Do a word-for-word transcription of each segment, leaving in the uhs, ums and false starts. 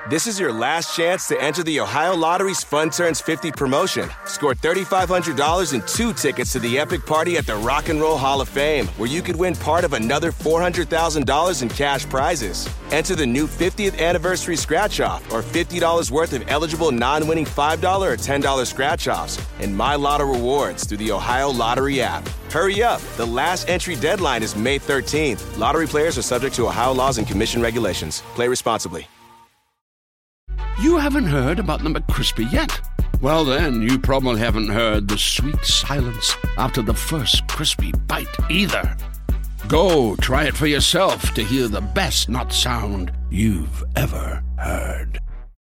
This is your last chance to enter the Ohio Lottery's Fun Turns fifty promotion. Score three thousand five hundred dollars and two tickets to the epic party at the Rock and Roll Hall of Fame, where you could win part of another four hundred thousand dollars in cash prizes. Enter the new fiftieth anniversary scratch-off or fifty dollars worth of eligible non-winning five dollars or ten dollars scratch-offs and My Lotto rewards through the Ohio Lottery app. Hurry up. The last entry deadline is May thirteenth. Lottery players are subject to Ohio laws and commission regulations. Play responsibly. You haven't heard about the McCrispy yet? Well, then, you probably haven't heard the sweet silence after the first crispy bite either. Go try it for yourself to hear the best nut sound you've ever heard.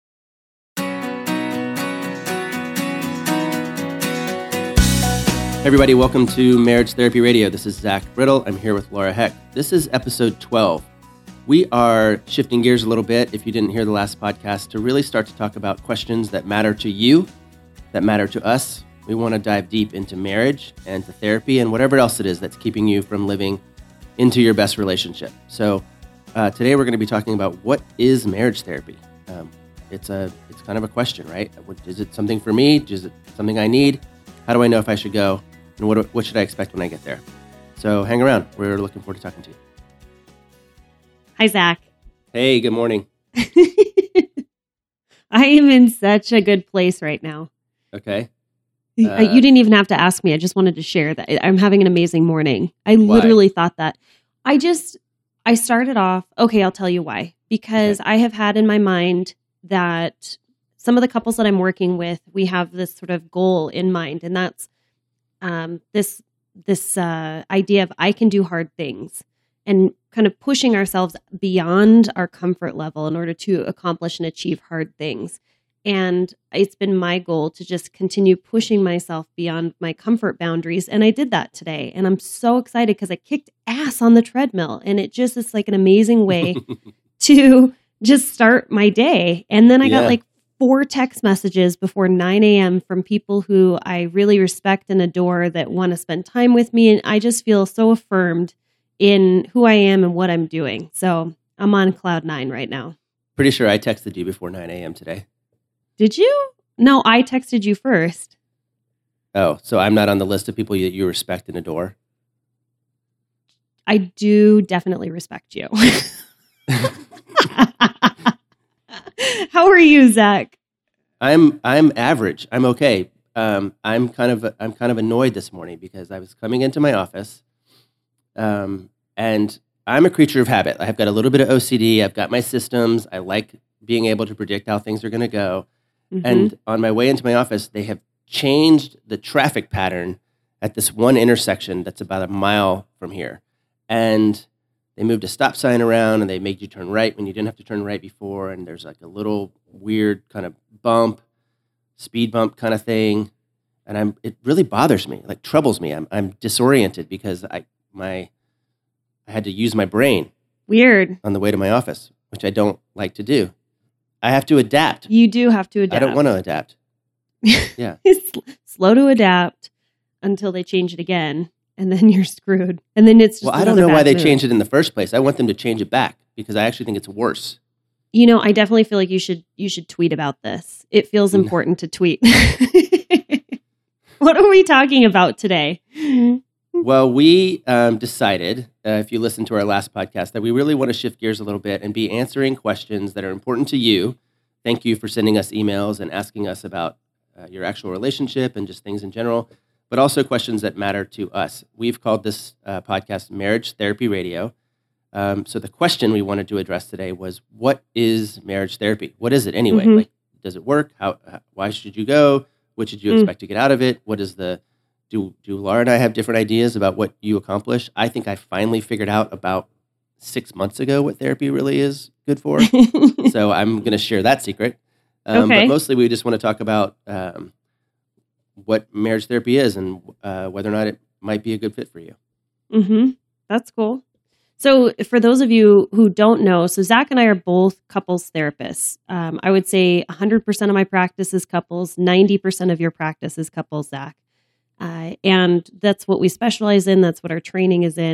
Hey everybody, welcome to Marriage Therapy Radio. This is Zach Brittle. I'm here with Laura Heck. This is episode twelve. We are shifting gears a little bit, if you didn't hear the last podcast, to really start to talk about questions that matter to you, that matter to us. We want to dive deep into marriage and to therapy and whatever else it is that's keeping you from living into your best relationship. So uh, today we're going to be talking about what is marriage therapy. Um, it's a it's kind of a question, right? Is it something for me? Is it something I need? How do I know if I should go? And what what should I expect when I get there? So hang around. We're looking forward to talking to you. Hi, Zach. Hey, good morning. I am in such a good place right now. Okay. Uh, you didn't even have to ask me. I just wanted to share that I'm having an amazing morning. I why? literally thought that. I just, I started off, okay, I'll tell you why. Because okay. I have had in my mind that some of the couples that I'm working with, we have this sort of goal in mind. And that's um, this, this uh, idea of I can do hard things. And kind of pushing ourselves beyond our comfort level in order to accomplish and achieve hard things. And it's been my goal to just continue pushing myself beyond my comfort boundaries. And I did that today. And I'm so excited because I kicked ass on the treadmill. And it just is like an amazing way to just start my day. And then I yeah. got like four text messages before nine a.m. from people who I really respect and adore that want to spend time with me. And I just feel so affirmed in who I am and what I'm doing. So I'm on cloud nine right now. Pretty sure I texted you before nine a.m. today. Did you? No, I texted you first. Oh, so I'm not on the list of people that you respect and adore? I do definitely respect you. How are you, Zach? I'm I'm average. I'm okay. Um, I'm kind of I'm kind of annoyed this morning because I was coming into my office. Um, and I'm a creature of habit. I've got a little bit of O C D. I've got my systems. I like being able to predict how things are going to go. Mm-hmm. And on my way into my office, they have changed the traffic pattern at this one intersection that's about a mile from here. And they moved a stop sign around and they made you turn right when you didn't have to turn right before. And there's like a little weird kind of bump, speed bump kind of thing. And I'm, it really bothers me, like troubles me. I'm, I'm disoriented because I, My, I had to use my brain. Weird. On the way to my office, which I don't like to do. I have to adapt. You do have to adapt. I don't want to adapt. Yeah. It's slow to adapt until they change it again, and then you're screwed. And then it's just well, I don't know why they changed it in the first place. I want them to change it back because I actually think it's worse. You know, I definitely feel like you should you should tweet about this. It feels important to tweet. What are we talking about today? Well, we um, decided, uh, if you listen to our last podcast, that we really want to shift gears a little bit and be answering questions that are important to you. Thank you for sending us emails and asking us about uh, your actual relationship and just things in general, but also questions that matter to us. We've called this uh, podcast Marriage Therapy Radio. Um, so the question we wanted to address today was, what is marriage therapy? What is it anyway? Mm-hmm. Like, does it work? How? how why should you go? What should you mm. expect to get out of it? What is the Do do Laura and I have different ideas about what you accomplish? I think I finally figured out about six months ago what therapy really is good for. So I'm going to share that secret. Um, okay. But mostly we just want to talk about um, what marriage therapy is and uh, whether or not it might be a good fit for you. Mm-hmm. That's cool. So for those of you who don't know, so Zach and I are both couples therapists. Um, I would say one hundred percent of my practice is couples, ninety percent of your practice is couples, Zach. Uh, and that's what we specialize in. That's what our training is in.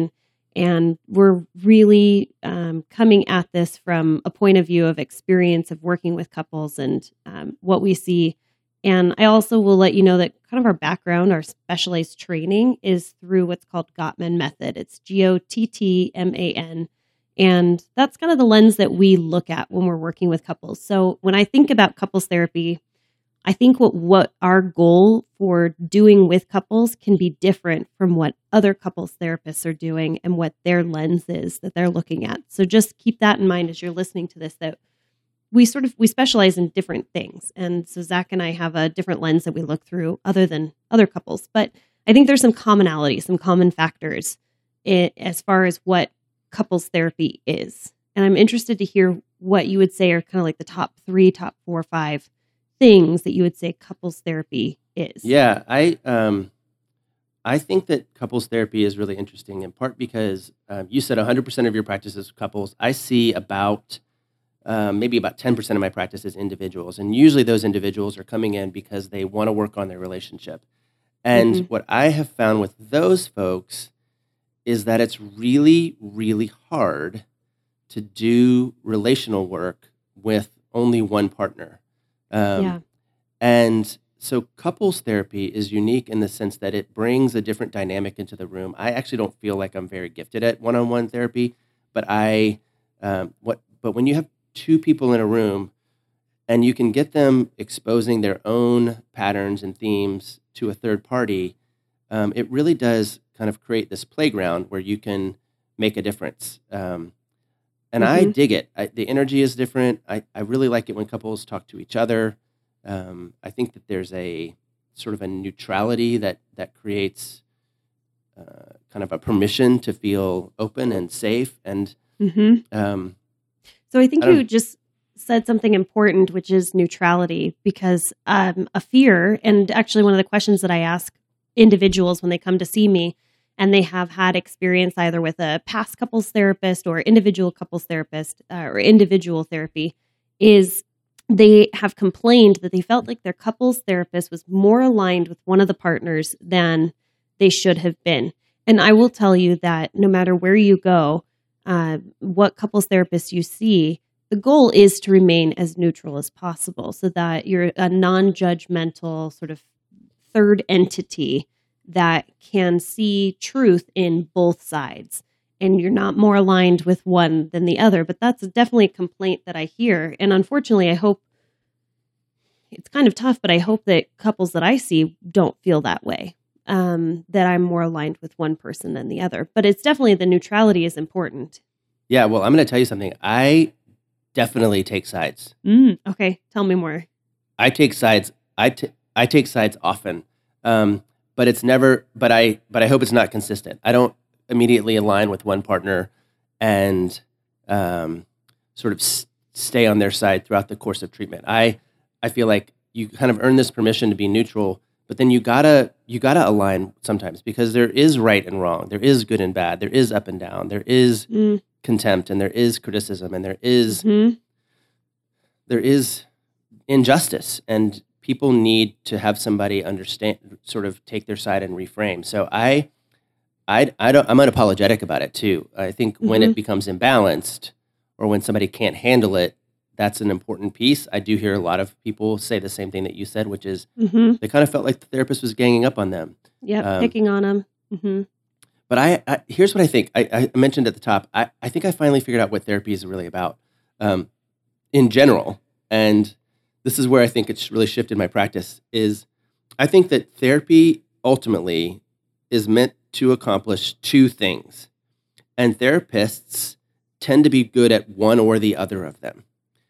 And we're really um, coming at this from a point of view of experience of working with couples and um, what we see. And I also will let you know that kind of our background, our specialized training is through what's called Gottman Method. It's G O T T M A N. And that's kind of the lens that we look at when we're working with couples. So when I think about couples therapy, I think what, what our goal for doing with couples can be different from what other couples therapists are doing and what their lens is that they're looking at. So just keep that in mind as you're listening to this, that we sort of, we specialize in different things. And so Zach and I have a different lens that we look through other than other couples. But I think there's some commonality, some common factors i- as far as what couples therapy is. And I'm interested to hear what you would say are kind of like the top three, top four, five things that you would say couples therapy is. Yeah, I um, I think that couples therapy is really interesting in part because um, you said one hundred percent of your practice is couples. I see about um, maybe about ten percent of my practice is individuals. And usually those individuals are coming in because they want to work on their relationship. And Mhm. what I have found with those folks is that it's really, really hard to do relational work with only one partner. Um, Yeah. And so couples therapy is unique in the sense that it brings a different dynamic into the room. I actually don't feel like I'm very gifted at one-on-one therapy, but I, um, what, but when you have two people in a room and you can get them exposing their own patterns and themes to a third party, um, it really does kind of create this playground where you can make a difference. Um, and I Mhm. dig it. I, the energy is different. I, I really like it when couples talk to each other. Um, I think that there's a sort of a neutrality that that creates uh, kind of a permission to feel open and safe. And Mhm. um, So I think I don't. you just said something important, which is neutrality, because um, a fear, and actually one of the questions that I ask individuals when they come to see me and they have had experience either with a past couples therapist or individual couples therapist uh, or individual therapy is they have complained that they felt like their couples therapist was more aligned with one of the partners than they should have been. And I will tell you that no matter where you go, uh, what couples therapists you see, the goal is to remain as neutral as possible so that you're a non-judgmental sort of third entity that can see truth in both sides. And you're not more aligned with one than the other. But that's definitely a complaint that I hear. And unfortunately, I hope it's kind of tough, but I hope that couples that I see don't feel that way, um, that I'm more aligned with one person than the other. But it's definitely the neutrality is important. Yeah, well, I'm going to tell you something. I definitely take sides. Mm, okay, tell me more. I take sides. I, t- I take sides often, um, but it's never. But I. But I hope it's not consistent. I don't immediately align with one partner and um, sort of s- stay on their side throughout the course of treatment. I. I feel like you kind of earn this permission to be neutral, but then you gotta you gotta align sometimes because there is right and wrong, there is good and bad, there is up and down, there is Mm, contempt, and there is criticism, and there is mhm. there is injustice, and people need to have somebody understand, sort of take their side and reframe. So I, I, I don't. I'm unapologetic about it too. I think when Mhm. it becomes imbalanced, or when somebody can't handle it, that's an important piece. I do hear a lot of people say the same thing that you said, which is Mhm. they kind of felt like the therapist was ganging up on them. Yep, Um, picking on them. Mhm. But I, I here's what I think. I, I mentioned at the top. I, I think I finally figured out what therapy is really about, um, in general. And this is where I think it's really shifted my practice. Is I think that therapy ultimately is meant to accomplish two things, and therapists tend to be good at one or the other of them.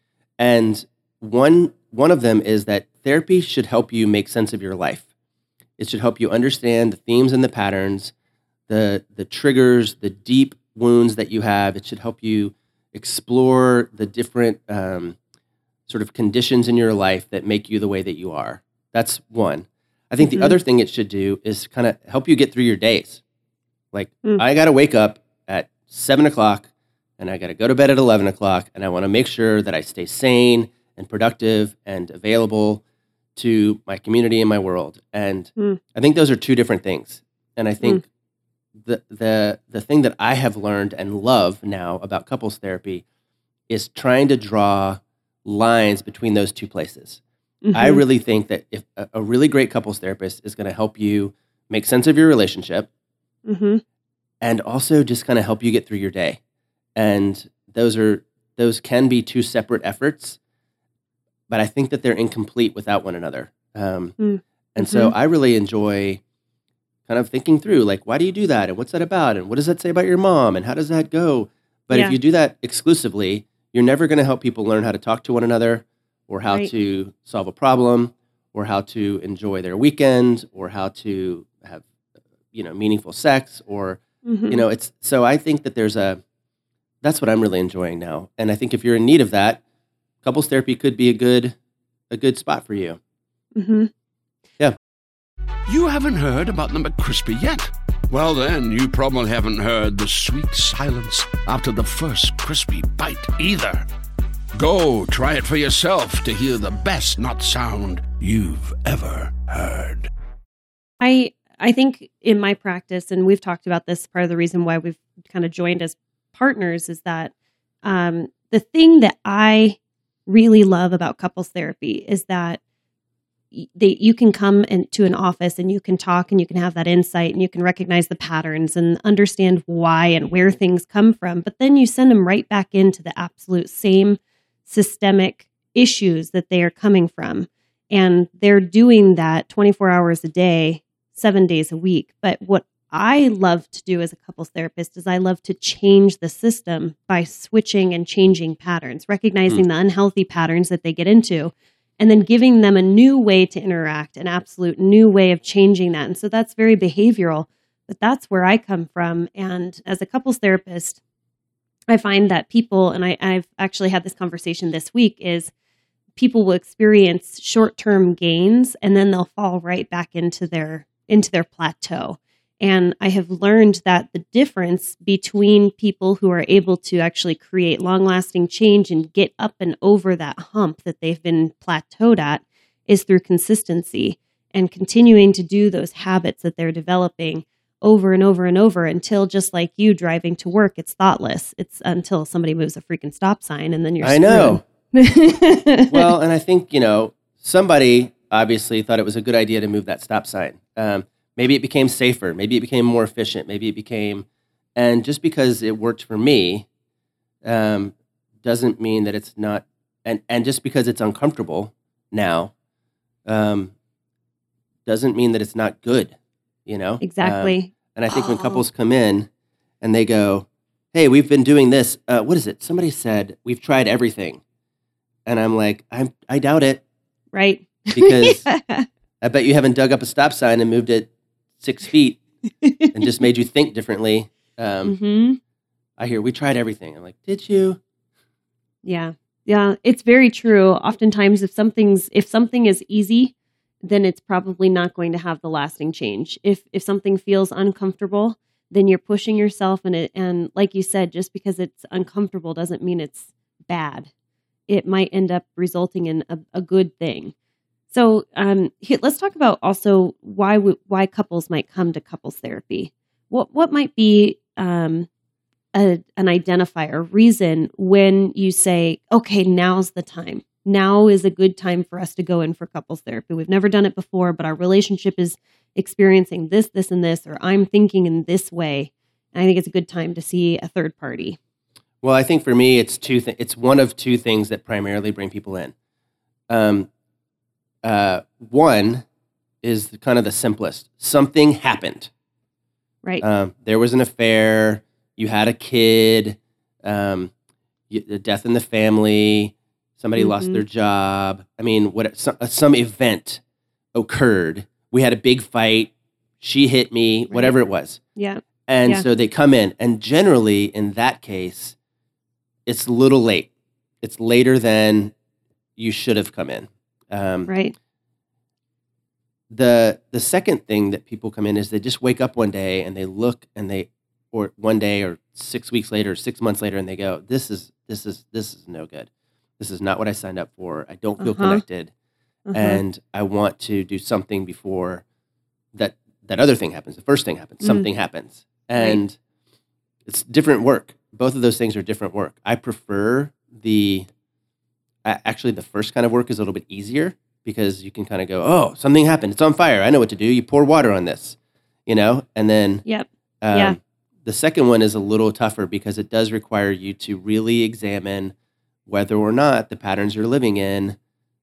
And one one of them is that therapy should help you make sense of your life. It should help you understand the themes and the patterns, the the triggers, the deep wounds that you have. It should help you explore the different um, sort of conditions in your life that make you the way that you are. That's one. I think the Mhm. other thing it should do is kind of help you get through your days. Like, Mm. I got to wake up at seven o'clock and I got to go to bed at eleven o'clock, and I want to make sure that I stay sane and productive and available to my community and my world. And Mm. I think those are two different things. And I think the the the thing that I have learned and love now about couples therapy is trying to draw lines between those two places. Mm-hmm. I really think that if a, a really great couples therapist is going to help you make sense of your relationship, Mm-hmm. and also just kind of help you get through your day. And those are those can be two separate efforts, but I think that they're incomplete without one another. Um, Mm-hmm. and so I really enjoy kind of thinking through, like, why do you do that? And what's that about? And what does that say about your mom? And how does that go? But Yeah. if you do that exclusively, you're never going to help people learn how to talk to one another, or how Right. to solve a problem, or how to enjoy their weekend, or how to have, you know, meaningful sex, or, Mm-hmm. you know, it's, so I think that there's a, that's what I'm really enjoying now. And I think if you're in need of that, couples therapy could be a good, a good spot for you. Mm-hmm. You haven't heard about the McCrispy yet? Well, then, you probably haven't heard the sweet silence after the first crispy bite either. Go try it for yourself to hear the best nut sound you've ever heard. I I think in my practice, and we've talked about this, part of the reason why we've kind of joined as partners is that um, the thing that I really love about couples therapy is that y- they, you can come into an office and you can talk and you can have that insight and you can recognize the patterns and understand why and where things come from. But then you send them right back into the absolute same systemic issues that they are coming from. And they're doing that twenty-four hours a day, seven days a week. But what I love to do as a couples therapist is I love to change the system by switching and changing patterns, recognizing the unhealthy patterns that they get into, and then giving them a new way to interact, an absolute new way of changing that. And so that's very behavioral, but that's where I come from. And as a couples therapist, I find that people, and I, I've actually had this conversation this week, is people will experience short-term gains and then they'll fall right back into their into their plateau. And I have learned that the difference between people who are able to actually create long-lasting change and get up and over that hump that they've been plateaued at is through consistency and continuing to do those habits that they're developing over and over and over until, just like you driving to work, it's thoughtless. It's until somebody moves a freaking stop sign and then you're I screwed. know. Well, and I think, you know, somebody obviously thought it was a good idea to move that stop sign. Um, maybe it became safer. Maybe it became more efficient. Maybe it became, and just because it worked for me um, doesn't mean that it's not, and, and just because it's uncomfortable now um, doesn't mean that it's not good, you know? Um, Exactly. and I think when Oh. couples come in and they go, hey, we've been doing this. Uh, what is it? Somebody said, we've tried everything. And I'm like, I'm, I doubt it, Right. because I bet you haven't dug up a stop sign and moved it six feet and just made you think differently. Um, hmm I hear, we tried everything. I'm like, did you? Yeah. Yeah. It's very true. Oftentimes if something's if something is easy, then it's probably not going to have the lasting change. If if something feels uncomfortable, then you're pushing yourself, and it and like you said, just because it's uncomfortable doesn't mean it's bad. It might end up resulting in a, a good thing. So um, here, let's talk about also why w- why couples might come to couples therapy. What what might be um, a, an identifier, reason when you say, okay, now's the time. Now is a good time for us to go in for couples therapy. We've never done it before, but our relationship is experiencing this, this, and this, or I'm thinking in this way. And I think it's a good time to see a third party. Well, I think for me, it's two. Th- it's one of two things that primarily bring people in. Um, uh, one is the, kind of the simplest. Something happened. Right. Um, there was an affair. You had a kid. Um, you, the death in the family. Somebody lost Mhm. their job. I mean, what some, some event occurred. We had a big fight. She hit me. Right. Whatever it was. Yeah. And Yeah. so they come in, and generally in that case, it's a little late. It's later than you should have come in. Um, Right. the the second thing that people come in is they just wake up one day and they look and they, or one day or six weeks later, six months later, and they go, "This is this is this is no good. This is not what I signed up for. I don't feel Uh-huh. connected, Uh-huh. and I want to do something before that that other thing happens. The first thing happens. Mm. Something happens." And Right. it's different work. Both of those things are different work. I prefer the, a- actually the first kind of work is a little bit easier because you can kind of go, oh, something happened. It's on fire. I know what to do. You pour water on this, you know? And then Yep. um, Yeah. the second one is a little tougher because it does require you to really examine whether or not the patterns you're living in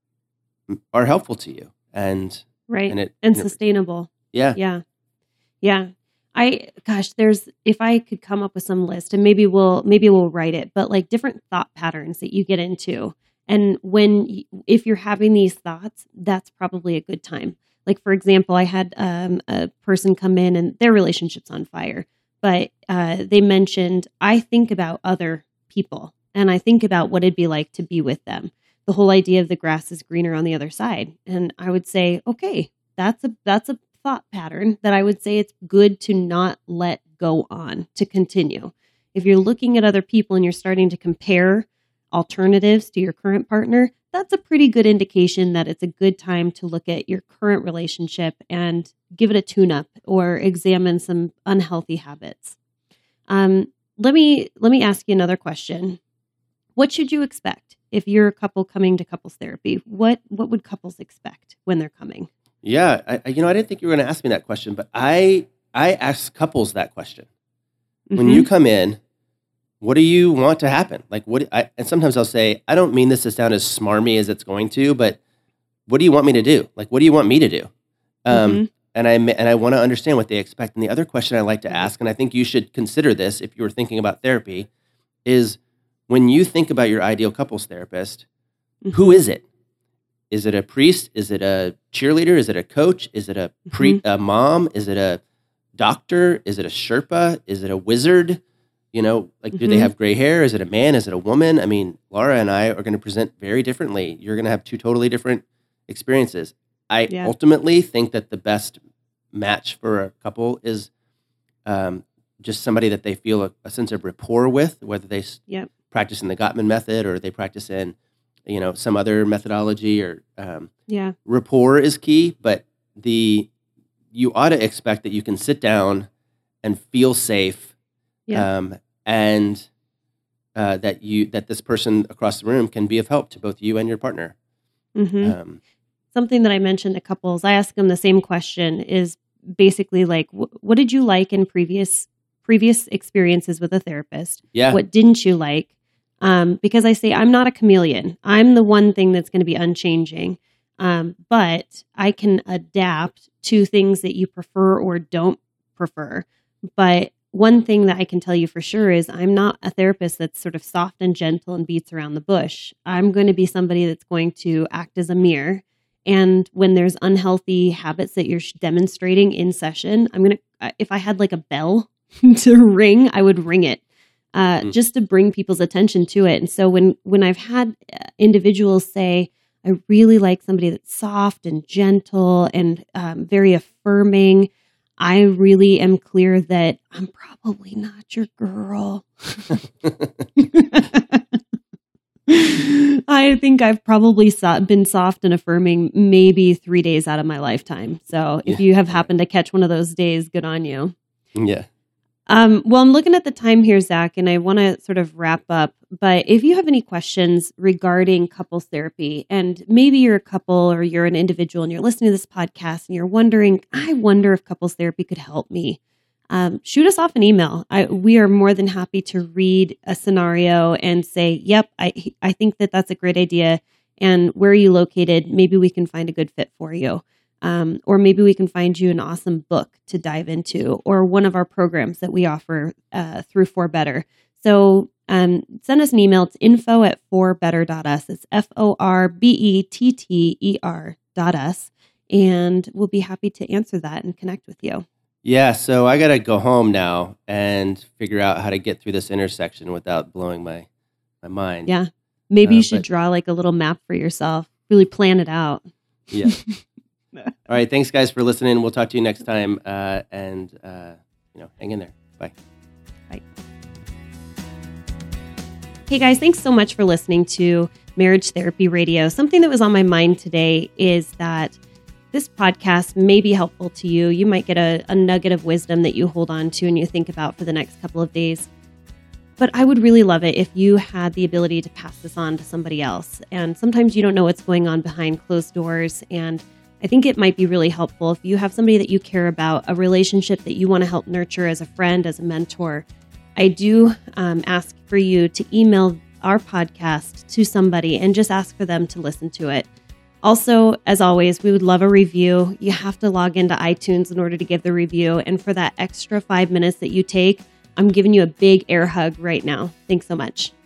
are helpful to you. And, Right. and it, And and it- sustainable. yeah. Yeah. Yeah. I gosh, there's if I could come up with some list and maybe we'll maybe we'll write it, but like different thought patterns that you get into. And when y- if you're having these thoughts, that's probably a good time. Like for example, I had um, a person come in and their relationship's on fire, but uh, they mentioned I think about other people and I think about what it'd be like to be with them. The whole idea of the grass is greener on the other side, and I would say, okay, that's a that's a thought pattern that I would say it's good to not let go on, to continue. If you're looking at other people and you're starting to compare alternatives to your current partner, that's a pretty good indication that it's a good time to look at your current relationship and give it a tune-up or examine some unhealthy habits. Um, let me let me ask you another question. What should you expect if you're a couple coming to couples therapy? What what would couples expect when they're coming? Yeah, I, I- you know, I didn't think you were going to ask me that question, but I I ask couples that question. When Mhm. you come in, what do you want to happen? Like, what? I, and sometimes I'll say, I don't mean this to sound as smarmy as it's going to, but what do you want me to do? Like, what do you want me to do? Um, Mhm. And I ma- and I want to understand what they expect. And the other question I like to ask, and I think you should consider this if you were thinking about therapy, is when you think about your ideal couples therapist, who is it? Is it a priest? Is it a cheerleader? Is it a coach? Is it a pre a mom? Is it a doctor? Is it a Sherpa? Is it a wizard? You know, like, do they Mhm. have gray hair? Is it a man? Is it a woman? I mean, Laura and I are going to present very differently. You're going to have two totally different experiences. I Yeah. ultimately think that the best match for a couple is um, just somebody that they feel a, a sense of rapport with, whether they s- Yep. practice in the Gottman method or they practice in, you know, some other methodology or um, Yeah. rapport is key, but the you ought to expect that you can sit down and feel safe, Yeah. um, and uh, that you that this person across the room can be of help to both you and your partner. hmm Um, Something that I mentioned to couples, I ask them the same question is basically like, wh- what did you like in previous previous experiences with a therapist? yeah, What didn't you like? Um, because I say I'm not a chameleon. I'm the one thing that's going to be unchanging. Um, but I can adapt to things that you prefer or don't prefer. But one thing that I can tell you for sure is I'm not a therapist that's sort of soft and gentle and beats around the bush. I'm going to be somebody that's going to act as a mirror. And when there's unhealthy habits that you're sh- demonstrating in session, I'm going to, if I had like a bell to ring, I would ring it. Uh, Mm. just to bring people's attention to it. And so when when I've had uh, individuals say, I really like somebody that's soft and gentle and um, very affirming, I really am clear that I'm probably not your girl. I think I've probably so- been soft and affirming maybe three days out of my lifetime. So if Yeah. you have happened to catch one of those days, good on you. yeah. Um, well, I'm looking at the time here, Zach, and I want to sort of wrap up. But if you have any questions regarding couples therapy, and maybe you're a couple or you're an individual and you're listening to this podcast and you're wondering, I wonder if couples therapy could help me, um, shoot us off an email. I, we are more than happy to read a scenario and say, yep, I, I think that that's a great idea. And where are you located? Maybe we can find a good fit for you. Um, or maybe we can find you an awesome book to dive into, or one of our programs that we offer uh, through For Better. So um, send us an email. It's info at forbetter dot us. It's F O R B E T T E R dot us. And we'll be happy to answer that and connect with you. Yeah, so I got to go home now and figure out how to get through this intersection without blowing my, my mind. Yeah. Maybe Uh, you should but- draw like a little map for yourself, really plan it out. Yeah. All right. Thanks, guys, for listening. We'll talk to you next time. Uh, and, uh, you know, hang in there. Bye. Hey guys, thanks so much for listening to Marriage Therapy Radio. Something that was on my mind today is that this podcast may be helpful to you. You might get a, a nugget of wisdom that you hold on to and you think about for the next couple of days. But I would really love it if you had the ability to pass this on to somebody else. And sometimes you don't know what's going on behind closed doors. And I think it might be really helpful if you have somebody that you care about, a relationship that you want to help nurture as a friend, as a mentor. I do um, ask for you to email our podcast to somebody and just ask for them to listen to it. Also, as always, we would love a review. You have to log into iTunes in order to give the review. And for that extra five minutes that you take, I'm giving you a big air hug right now. Thanks so much.